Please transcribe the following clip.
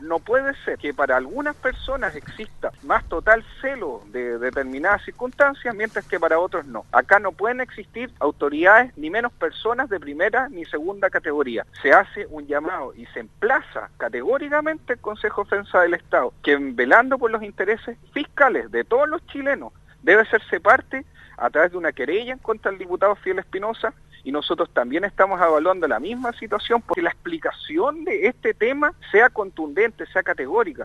No puede ser que para algunas personas exista más total celo de determinadas circunstancias, mientras que para otros no. Acá no pueden existir autoridades ni menos personas de primera ni segunda categoría. Se hace un llamado y se emplaza categóricamente el Consejo de Defensa del Estado, que velando por los intereses fiscales de todos los chilenos, debe hacerse parte a través de una querella en contra del diputado Fidel Espinosa, y nosotros también estamos evaluando la misma situación porque la explicación de este tema sea contundente, sea categórica.